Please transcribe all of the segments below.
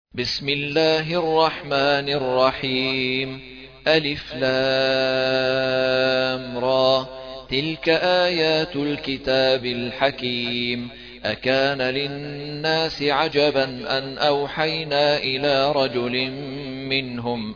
بسم الله الرحمن الرحيم. ألف لام را. تلك آيات الكتاب الحكيم. أكان للناس عجبا أن أوحينا إلى رجل منهم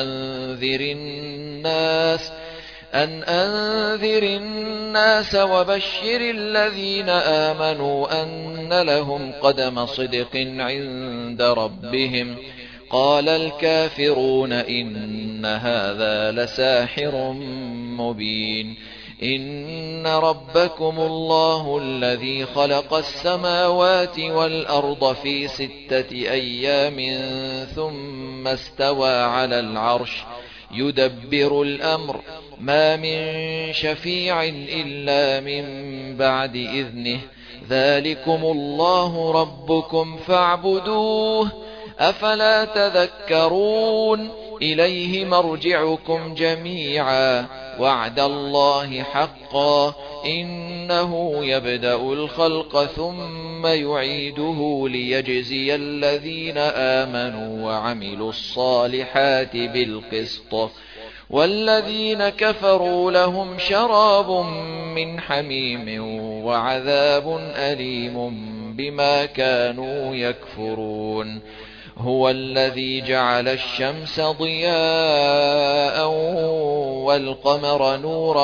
أن أنذر الناس وبشر الذين آمنوا أن لهم قدم صدق عند ربهم. قال الكافرون إن هذا لساحر مبين. إن ربكم الله الذي خلق السماوات والأرض في 6 أيام ثم استوى على العرش يدبر الأمر ما من شفيع إلا من بعد إذنه. ذلكم الله ربكم فاعبدوه أفلا تذكرون. إليه مرجعكم جميعا وعد الله حقا إنه يبدأ الخلق ثم يعيده ليجزي الذين آمنوا وعملوا الصالحات بالقسط والذين كفروا لهم شراب من حميم وعذاب أليم بما كانوا يكفرون. هو الذي جعل الشمس ضياء والقمر نورا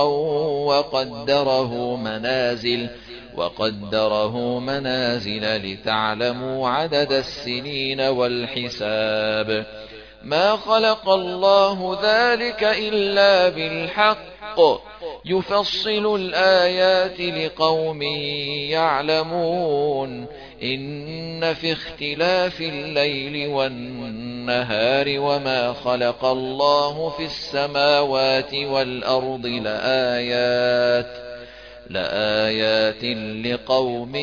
وقدره منازل لتعلموا عدد السنين والحساب. ما خلق الله ذلك إلا بالحق يفصل الآيات لقوم يعلمون. إن في اختلاف الليل والنهار وما خلق الله في السماوات والأرض لآيات لقوم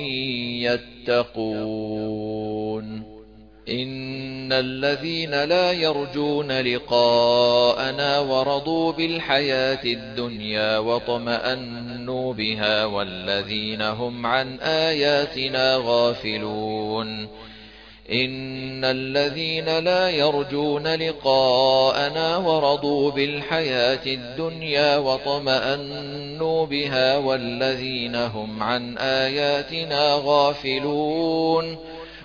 يتقون. إن الذين لا يرجون لقاءنا ورضوا بالحياة الدنيا واطمأنوا بها والذين هم عن آياتنا غافلون. إن الذين لا يرجون لقاءنا ورضوا بالحياة الدنيا واطمأنوا بها والذين هم عن آياتنا غافلون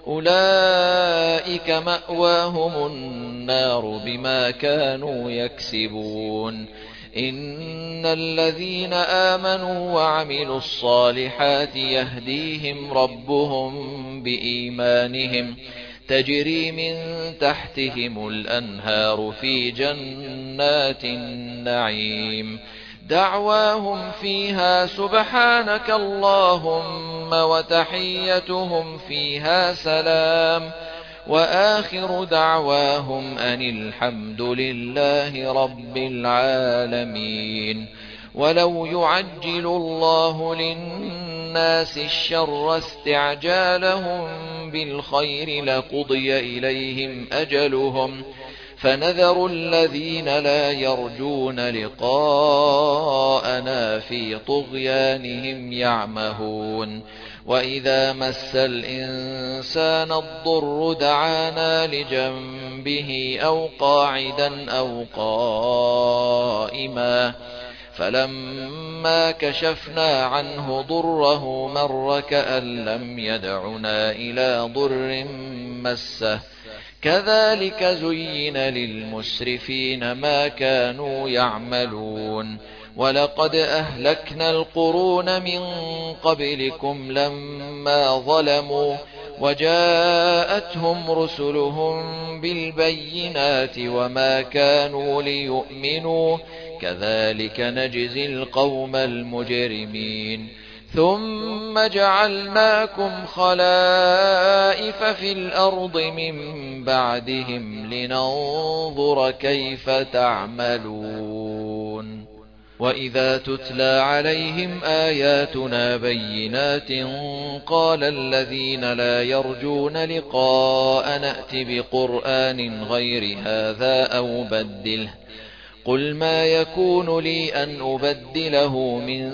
أولئك مأواهم النار بما كانوا يكسبون. إن الذين آمنوا وعملوا الصالحات يهديهم ربهم بإيمانهم تجري من تحتهم الأنهار في جنات النعيم. دعواهم فيها سبحانك اللهم وتحيتهم فيها سلام وآخر دعواهم أن الحمد لله رب العالمين. ولو يعجل الله للناس الشر استعجالهم بالخير لقضي إليهم أجلهم فنذر الذين لا يرجون لقاءنا في طغيانهم يعمهون. وإذا مس الإنسان الضر دعانا لجنبه أو قاعدا أو قائما فلما كشفنا عنه ضره مر كأن لم يدعنا إلى ضر مسه. كذلك زين للمسرفين ما كانوا يعملون. ولقد أهلكنا القرون من قبلكم لما ظلموا وجاءتهم رسلهم بالبينات وما كانوا ليؤمنوا كذلك نجزي القوم المجرمين. ثم جعلناكم خلائف في الأرض من بعدهم لننظر كيف تعملون. وإذا تتلى عليهم آياتنا بينات قال الذين لا يرجون لقاء نأت بقرآن غير هذا أو بدله قل ما يكون لي أن أبدله من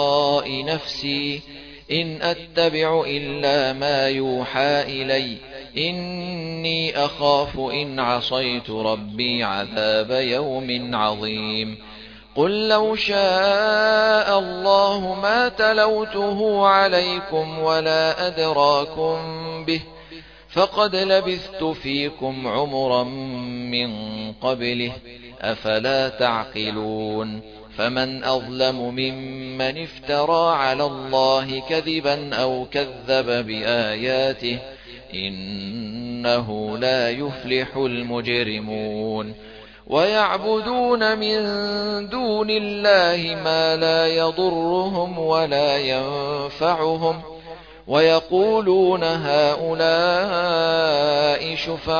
تلقاء نفسي إن أتبع إلا ما يوحى إلي إني أخاف إن عصيت ربي عذاب يوم عظيم قل لو شاء الله ما تلوته عليكم ولا أدراكم به فقد لبثت فيكم عمرا من قبله أفلا تعقلون فمن أظلم ممن افترى على الله كذبا أو كذب بآياته إنه لا يفلح المجرمون ويعبدون من دون الله ما لا يضرهم ولا ينفعهم ويقولون هؤلاء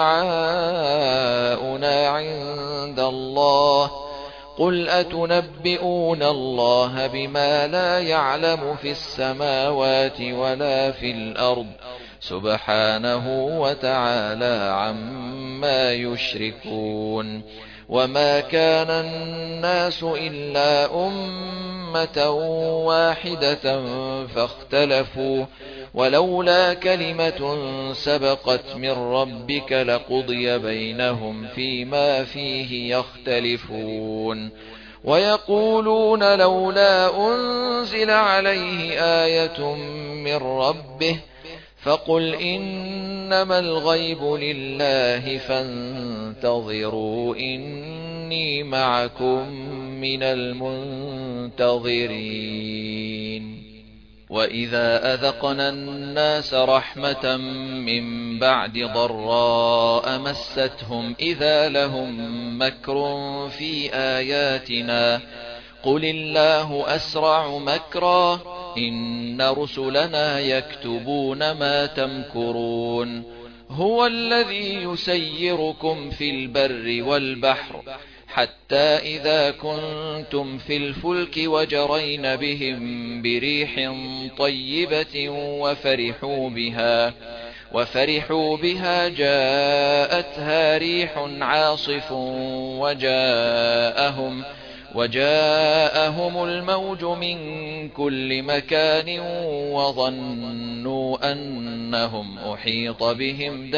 شفعاؤنا عند الله قل أتنبئون الله بما لا يعلم في السماوات ولا في الأرض سبحانه وتعالى عما يشركون وما كان الناس إلا أمة واحدة فاختلفوا ولولا كلمة سبقت من ربك لقضي بينهم فيما فيه يختلفون ويقولون لولا أنزل عليه آية من ربه فقل إنما الغيب لله فانتظروا إني معكم من المنتظرين وإذا أذقنا الناس رحمة من بعد ضراء مستهم إذا لهم مكر في آياتنا قل الله أسرع مكرا إن رسلنا يكتبون ما تمكرون هو الذي يسيركم في البر والبحر حتى إذا كنتم في الفلك وجرين بهم بريح طيبة وفرحوا بها جاءتها ريح عاصف وجاءهم الموج من كل مكان وظنوا أنهم أحيط بهم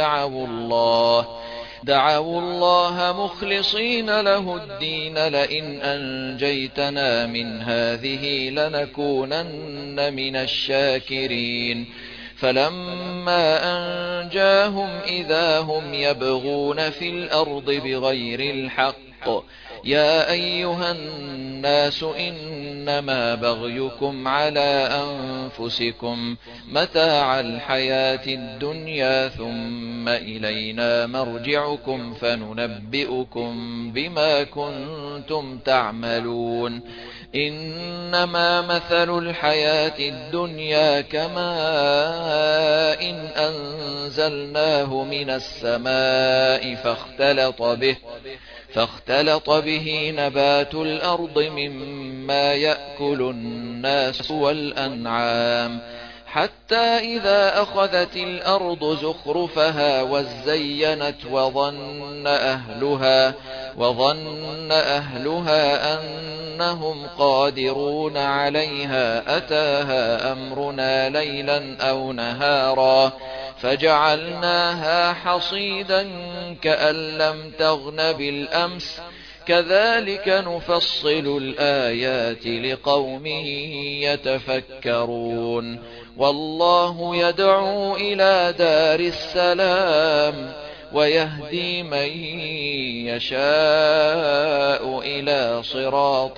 دعوا الله مخلصين له الدين لئن أنجيتنا من هذه لنكونن من الشاكرين فلما أنجاهم إذا هم يبغون في الأرض بغير الحق يا أيها الناس إنما بغيكم على أنفسكم متاع الحياة الدنيا ثم إلينا مرجعكم فننبئكم بما كنتم تعملون إنما مثل الحياة الدنيا كماء إن أنزلناه من السماء فاختلط به نبات الأرض مما يأكل الناس والأنعام حتى إذا أخذت الأرض زخرفها وزينت وظن أهلها أنهم قادرون عليها أتاها أمرنا ليلا أو نهارا فجعلناها حصيدا كأن لم تغن بالأمس كذلك نفصل الآيات لقوم يتفكرون والله يدعو إلى دار السلام ويهدي من يشاء إلى صراط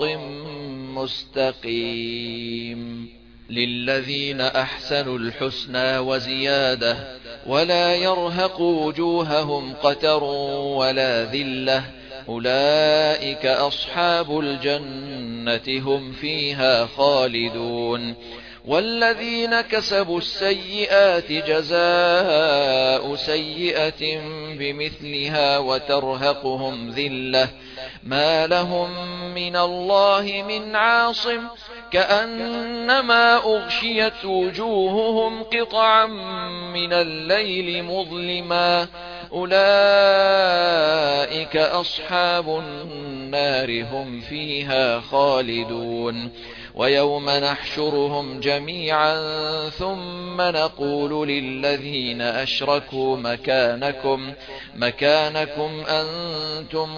مستقيم للذين أحسنوا الحسنى وزيادة ولا يرهق وجوههم قتر ولا ذلة أولئك أصحاب الجنة هم فيها خالدون والذين كسبوا السيئات جزاء سيئة بمثلها وترهقهم ذلة ما لهم من الله من عاصم كأنما أغشيت وجوههم قطعا من الليل مظلما أولئك أصحاب النار هم فيها خالدون ويوم نحشرهم جميعا ثم نقول للذين أشركوا مكانكم أنتم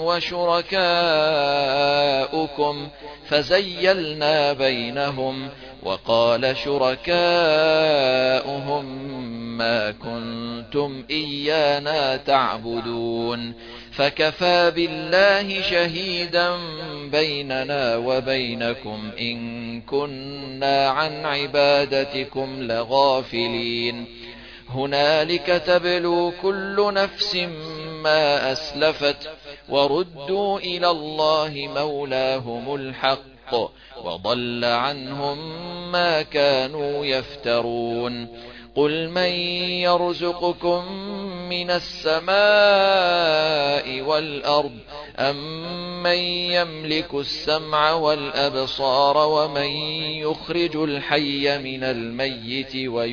وشركاؤكم فزيلنا بينهم وقال شركاؤهم ما كنتم إيانا تعبدون فكفى بالله شهيدا بيننا وبينكم إن كنا عن عبادتكم لغافلين هنالك تبلو كل نفس ما أسلفت وردوا إلى الله مولاهم الحق وضل عنهم ما كانوا يفترون قل من يرزقكم من السماء والأرض أمن يملك السمع والأبصار ومن يخرج الحي من الميت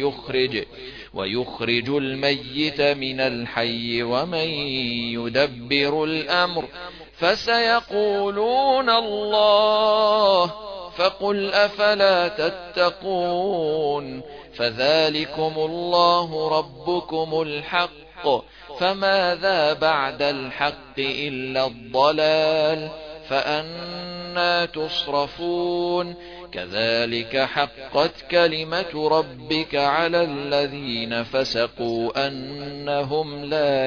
ويخرج الميت من الحي ومن يدبر الأمر فسيقولون الله فقل أفلا تتقون فذلكم الله ربكم الحق فماذا بعد الحق إلا الضلال فأنى تصرفون كذلك حقت كلمة ربك على الذين فسقوا أنهم لا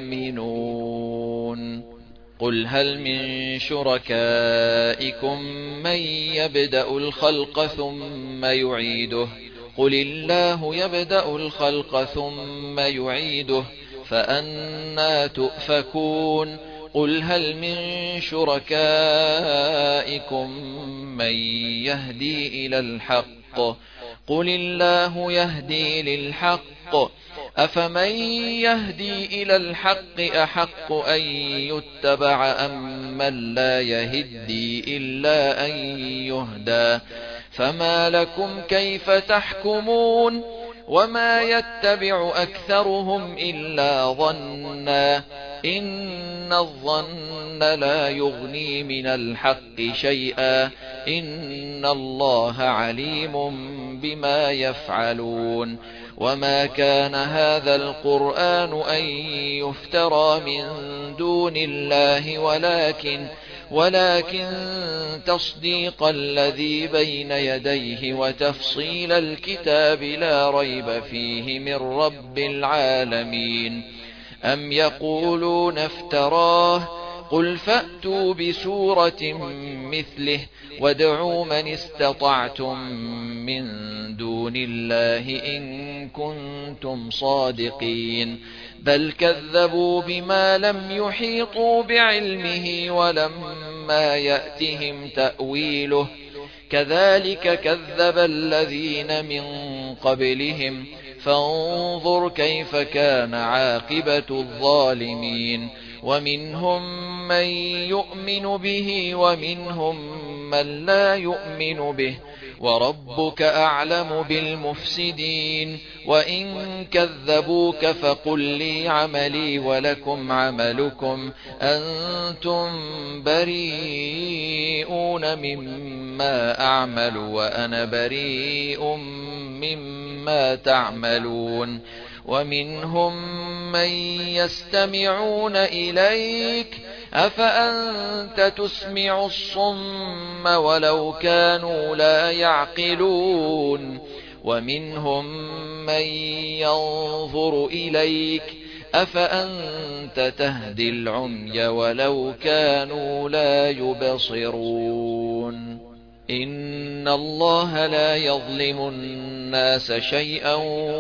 يؤمنون قل هل من شركائكم من يبدأ الخلق ثم يعيده قل الله يبدأ الخلق ثم يعيده فأنى تؤفكون قل هل من شركائكم من يهدي إلى الحق قل الله يهدي للحق أفمن يهدي إلى الحق أحق أن يتبع أم من لا يهدي إلا أن يهدى فما لكم كيف تحكمون وما يتبع أكثرهم إلا ظنا إن الظن لا يغني من الحق شيئا إن الله عليم بما يفعلون وما كان هذا القرآن أن يفترى من دون الله ولكن تصديق الذي بين يديه وتفصيل الكتاب لا ريب فيه من رب العالمين أم يقولون افتراه قل فأتوا بسورة مثله وادعوا من استطعتم من دون الله إن كنتم صادقين بل كذبوا بما لم يحيطوا بعلمه ولما يأتهم تأويله كذلك كذب الذين من قبلهم فانظر كيف كان عاقبة الظالمين ومنهم من يؤمن به ومنهم من لا يؤمن به وربك أعلم بالمفسدين وإن كذبوك فقل لي عملي ولكم عملكم أنتم بريئون مما أعمل وأنا بريء مما تعملون ومنهم من يستمعون إليك أفأنت تسمع الصم ولو كانوا لا يعقلون ومنهم من ينظر إليك أفأنت تهدي العمي ولو كانوا لا يبصرون إن الله لا يظلم الناس شيئا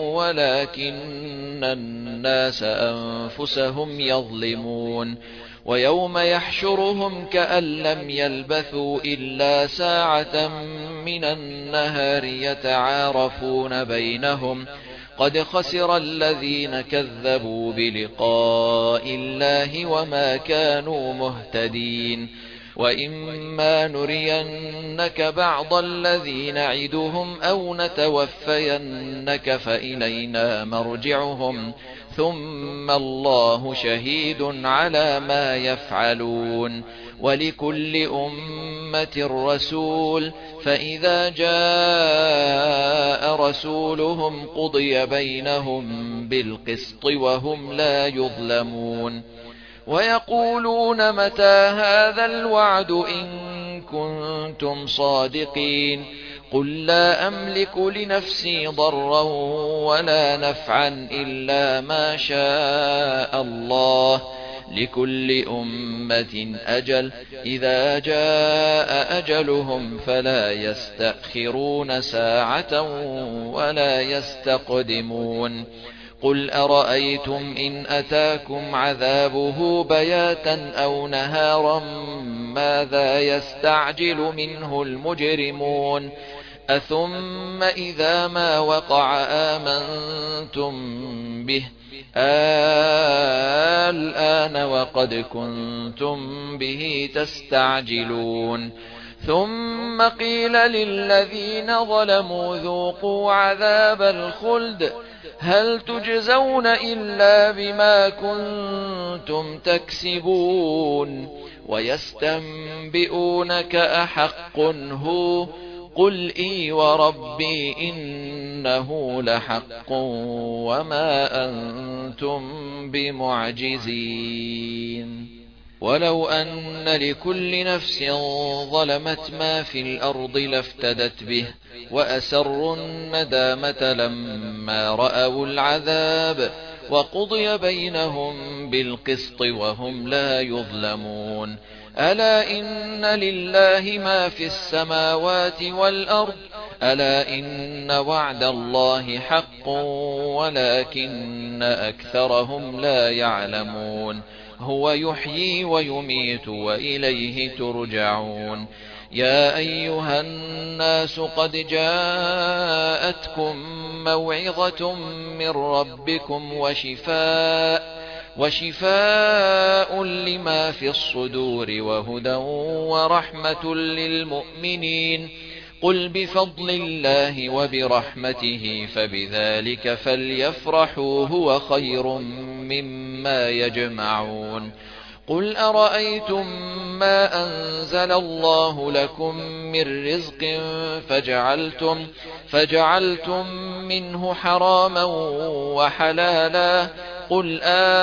ولكن الناس أنفسهم يظلمون ويوم يحشرهم كأن لم يلبثوا إلا ساعة من النهار يتعارفون بينهم قد خسر الذين كذبوا بلقاء الله وما كانوا مهتدين وإما نرينك بعض الذي نعدهم أو نتوفينك فإلينا مرجعهم ثم الله شهيد على ما يفعلون ولكل أمة رسول فإذا جاء رسولهم قضي بينهم بالقسط وهم لا يظلمون ويقولون متى هذا الوعد إن كنتم صادقين قل لا أملك لنفسي ضرا ولا نفعا إلا ما شاء الله لكل أمة أجل إذا جاء أجلهم فلا يستأخرون ساعة ولا يستقدمون قل أرأيتم إن أتاكم عذابه بياتا أو نهارا ماذا يستعجل منه المجرمون أثم إذا ما وقع آمنتم به الآن وقد كنتم به تستعجلون ثم قيل للذين ظلموا ذوقوا عذاب الخلد هل تجزون إلا بما كنتم تكسبون ويستنبئونك أحق هو قل إي وربي إنه لحق وما أنتم بمعجزين ولو أن لكل نفس ظلمت ما في الأرض لافتدت به وأسروا الندامة لما رأوا العذاب وقضي بينهم بالقسط وهم لا يظلمون ألا إن لله ما في السماوات والأرض ألا إن وعد الله حق ولكن أكثرهم لا يعلمون هو يحيي ويميت وإليه ترجعون يا أيها الناس قد جاءتكم موعظة من ربكم وشفاء لما في الصدور وهدى ورحمة للمؤمنين قل بفضل الله وبرحمته فبذلك فليفرحوا هو خير مما يجمعون قل أرأيتم ما أنزل الله لكم من رزق فجعلتم منه حراما وحلالا قل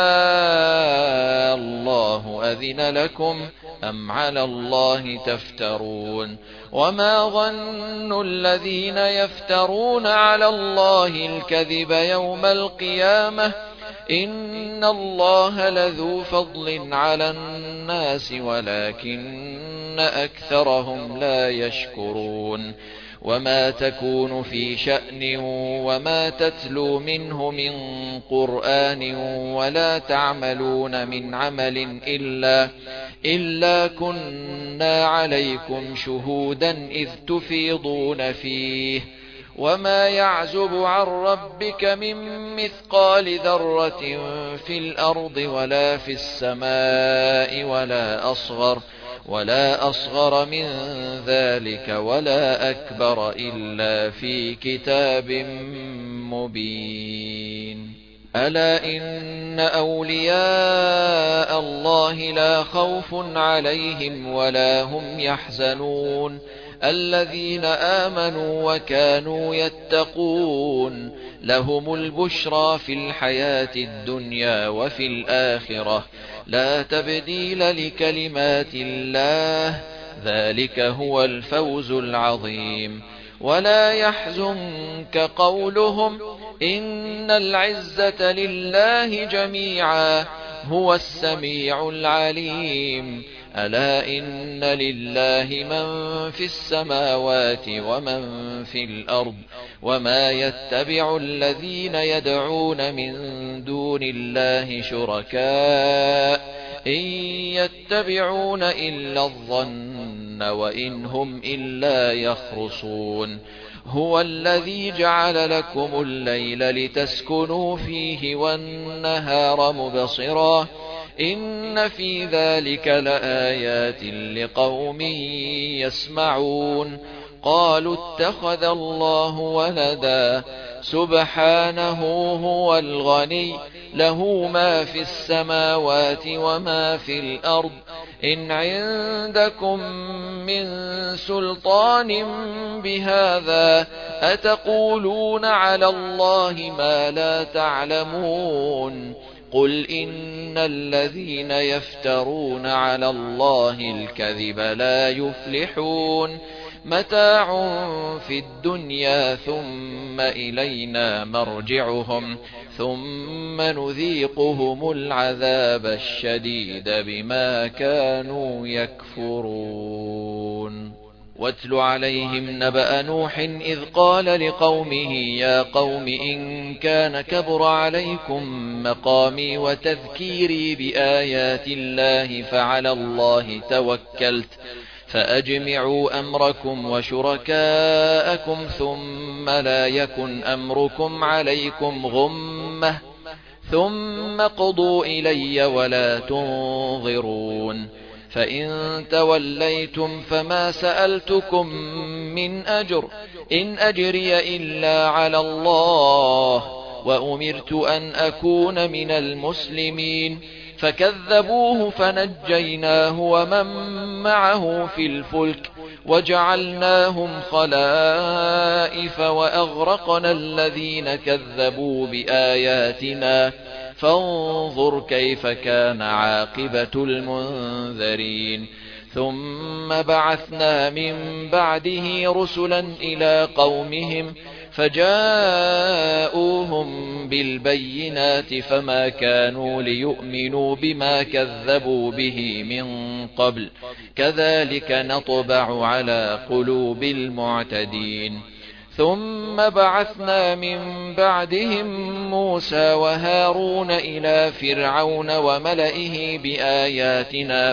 الله أذن لكم أم على الله تفترون وما ظن الذين يفترون على الله الكذب يوم القيامة إن الله لذو فضل على الناس ولكن أكثرهم لا يشكرون وما تكون في شأن وما تتلو منه من قرآن ولا تعملون من عمل إلا كنا عليكم شهودا إذ تفيضون فيه وما يعزب عن ربك من مثقال ذرة في الأرض ولا في السماء ولا أصغر من ذلك ولا أكبر إلا في كتاب مبين ألا إن أولياء الله لا خوف عليهم ولا هم يحزنون الذين آمنوا وكانوا يتقون لهم البشرى في الحياة الدنيا وفي الآخرة لا تبديل لكلمات الله ذلك هو الفوز العظيم ولا يحزنك قولهم إن العزة لله جميعا هو السميع العليم ألا إن لله من في السماوات ومن في الأرض وما يتبع الذين يدعون من دون الله شركاء إن يتبعون إلا الظن وإن هم إلا يخرصون هو الذي جعل لكم الليل لتسكنوا فيه والنهار مبصرا إن في ذلك لآيات لقوم يسمعون. قالوا اتخذ الله ولدا سبحانه هو الغني له ما في السماوات وما في الأرض إن عندكم من سلطان بهذا أتقولون على الله ما لا تعلمون. قل إن الذين يفترون على الله الكذب لا يفلحون متاع في الدنيا ثم إلينا مرجعهم ثم نذيقهم العذاب الشديد بما كانوا يكفرون. واتل عليهم نبأ نوح إذ قال لقومه يا قوم إن كان كبر عليكم مقامي وتذكيري بآيات الله فعلى الله توكلت فأجمعوا أمركم وشركاءكم ثم لا يكن أمركم عليكم غمة ثم قضوا إلي ولا تنظرون. فإن توليتم فما سألتكم من أجر إن أجري إلا على الله وأمرت أن أكون من المسلمين. فكذبوه فنجيناه ومن معه في الفلك وجعلناهم خلائف وأغرقنا الذين كذبوا بآياتنا فانظر كيف كان عاقبة المنذرين. ثم بعثنا من بعده رسلا إلى قومهم فجاءوهم بالبينات فما كانوا ليؤمنوا بما كذبوا به من قبل كذلك نطبع على قلوب المعتدين. ثم بعثنا من بعدهم موسى وهارون إلى فرعون وملئه بآياتنا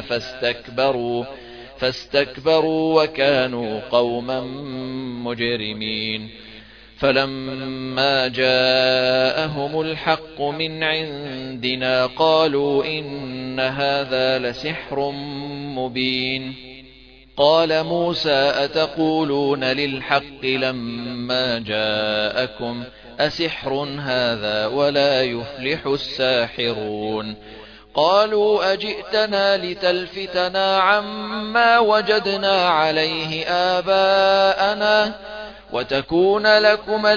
فاستكبروا وكانوا قوما مجرمين. فلما جاءهم الحق من عندنا قالوا إن هذا لسحر مبين. قال موسى أتقولون للحق لما جاءكم أسحر هذا ولا يفلح الساحرون. قالوا أجئتنا لتلفتنا عما وجدنا عليه آباءنا وتكون لكما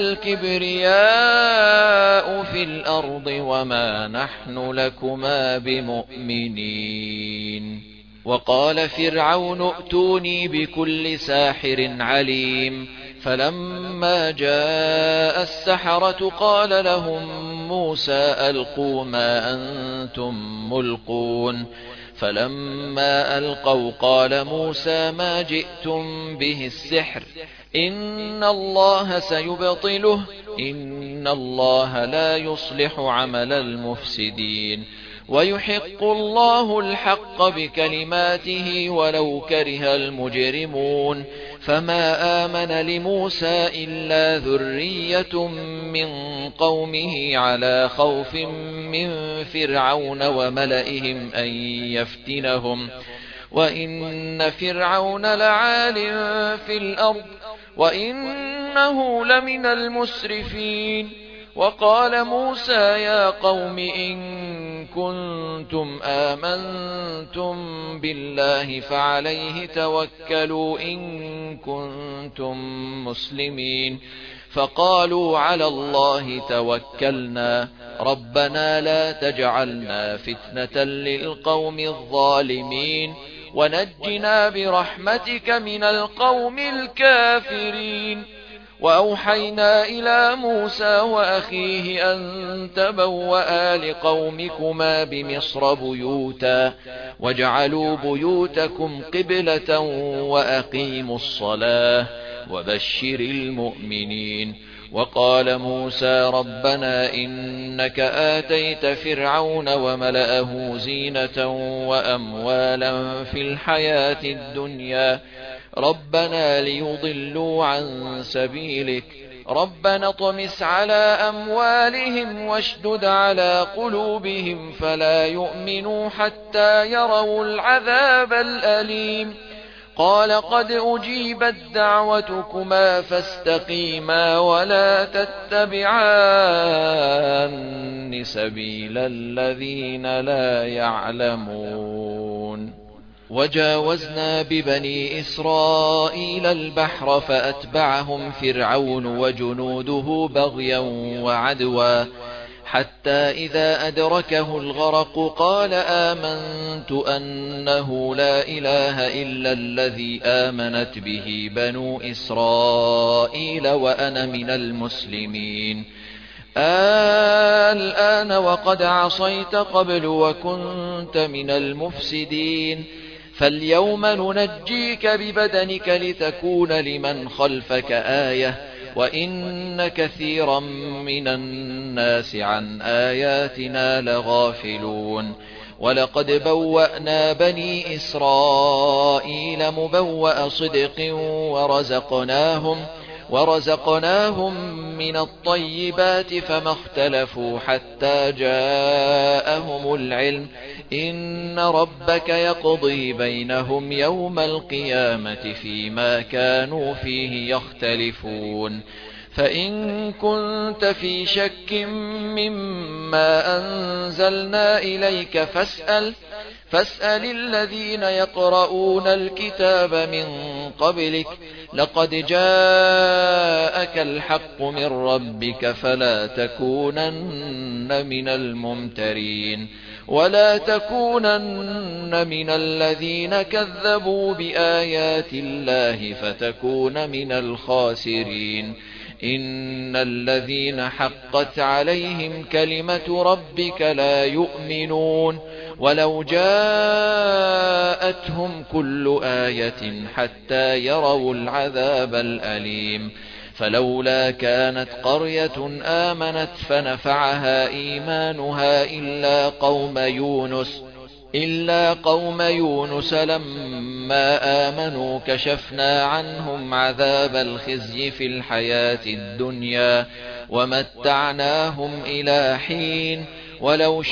الكبرياء في الأرض وما نحن لكما بمؤمنين. وقال فرعون ائتوني بكل ساحر عليم. فلما جاء السحرة قال لهم موسى ألقوا ما أنتم ملقون. فلما ألقوا قال موسى ما جئتم به السحر إن الله سيبطله إن الله لا يصلح عمل المفسدين ويحق الله الحق بكلماته ولو كره المجرمون. فما آمن لموسى إلا ذرية من قومه على خوف من فرعون وملئهم أن يفتنهم وإن فرعون لعال في الأرض وإنه لمن المسرفين. وقال موسى يا قوم إن كنتم آمنتم بالله فعليه توكلوا إن كنتم مسلمين. فقالوا على الله توكلنا ربنا لا تجعلنا فتنة للقوم الظالمين ونجنا برحمتك من القوم الكافرين. وأوحينا إلى موسى وأخيه أن تبوأ لقومكما بمصر بيوتا واجعلوا بيوتكم قبلة وأقيموا الصلاة وبشر المؤمنين. وقال موسى ربنا إنك آتيت فرعون وملأه زينة وأموالا في الحياة الدنيا ربنا ليضلوا عن سبيلك ربنا اطمس على أموالهم واشدد على قلوبهم فلا يؤمنوا حتى يروا العذاب الأليم قال قد أجيبت دعوتكما فاستقيما ولا تتبعان سبيل الذين لا يعلمون وجاوزنا ببني إسرائيل البحر فأتبعهم فرعون وجنوده بغيا وعدوا حتى إذا أدركه الغرق قال آمنت أنه لا إله إلا الذي آمنت به بنو إسرائيل وأنا من المسلمين الآن وقد عصيت قبل وكنت من المفسدين فاليوم ننجيك ببدنك لتكون لمن خلفك آية وإن كثيرا من الناس عن آياتنا لغافلون ولقد بوأنا بني إسرائيل مبوأ صدق ورزقناهم من الطيبات فما اختلفوا حتى جاءهم العلم إن ربك يقضي بينهم يوم القيامة فيما كانوا فيه يختلفون فإن كنت في شك مما أنزلنا إليك فاسأل الذين يقرؤون الكتاب من قبلك لقد جاءك الحق من ربك فلا تكونن من الممترين ولا تكونن من الذين كذبوا بآيات الله فتكون من الخاسرين إن الذين حقت عليهم كلمة ربك لا يؤمنون ولو جاءتهم كل آية حتى يروا العذاب الأليم فلولا كانت قرية آمنت فنفعها إيمانها إلا قوم يونس لما آمنوا كشفنا عنهم عذاب الخزي في الحياة الدنيا ومتعناهم إلى حين ولو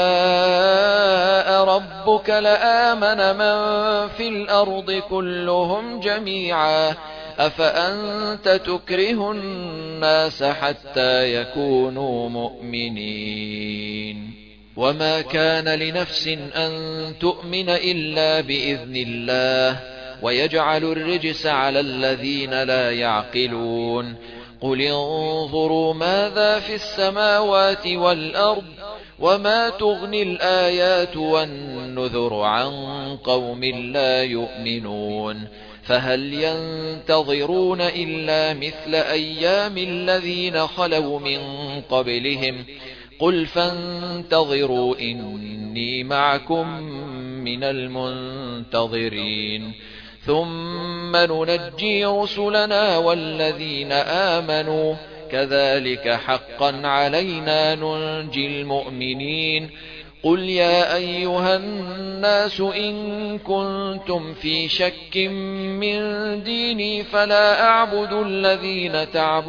شاء ربك لآمن من في الأرض كلهم جميعا أفأنت تكره الناس حتى يكونوا مؤمنين وما كان لنفس أن تؤمن إلا بإذن الله ويجعل الرجس على الذين لا يعقلون قل انظروا ماذا في السماوات والأرض وما تغني الآيات والنذر عن قوم لا يؤمنون فهل ينتظرون إلا مثل أيام الذين خلوا من قبلهم قل فانتظروا إني معكم من المنتظرين ثم ننجي رسلنا والذين آمنوا كذلك حقا علينا ننجي المؤمنين قل يا أيها الناس إن كنتم في شك من ديني فلا أعبد الذين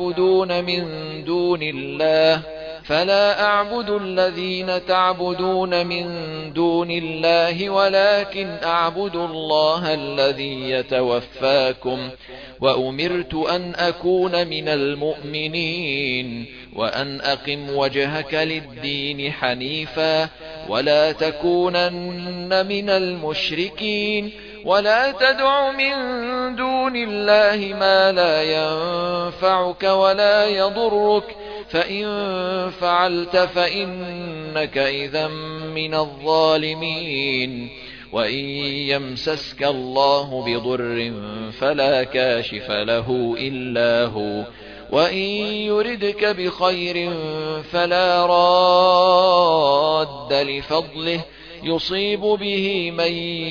تعبدون من دون الله ولكن أعبد الله الذي يتوفاكم وأمرت أن أكون من المؤمنين وأن أقم وجهك للدين حنيفا ولا تكونن من المشركين ولا تدع من دون الله ما لا ينفعك ولا يضرك فإن فعلت فإنك إذا من الظالمين وإن يمسسك الله بضر فلا كاشف له إلا هو وإن يردك بخير فلا راد لفضله يصيب به من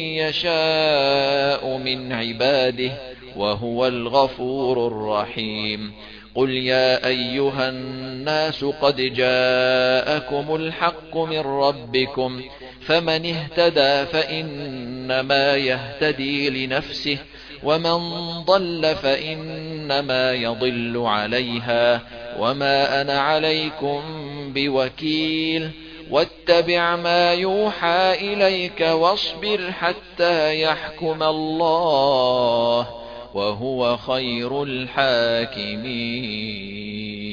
يشاء من عباده وهو الغفور الرحيم قل يا أيها الناس قد جاءكم الحق من ربكم فمن اهتدى فإن فإنما يهتدي لنفسه ومن ضل فإنما يضل عليها وما أنا عليكم بوكيل واتبع ما يوحى إليك واصبر حتى يحكم الله وهو خير الحاكمين.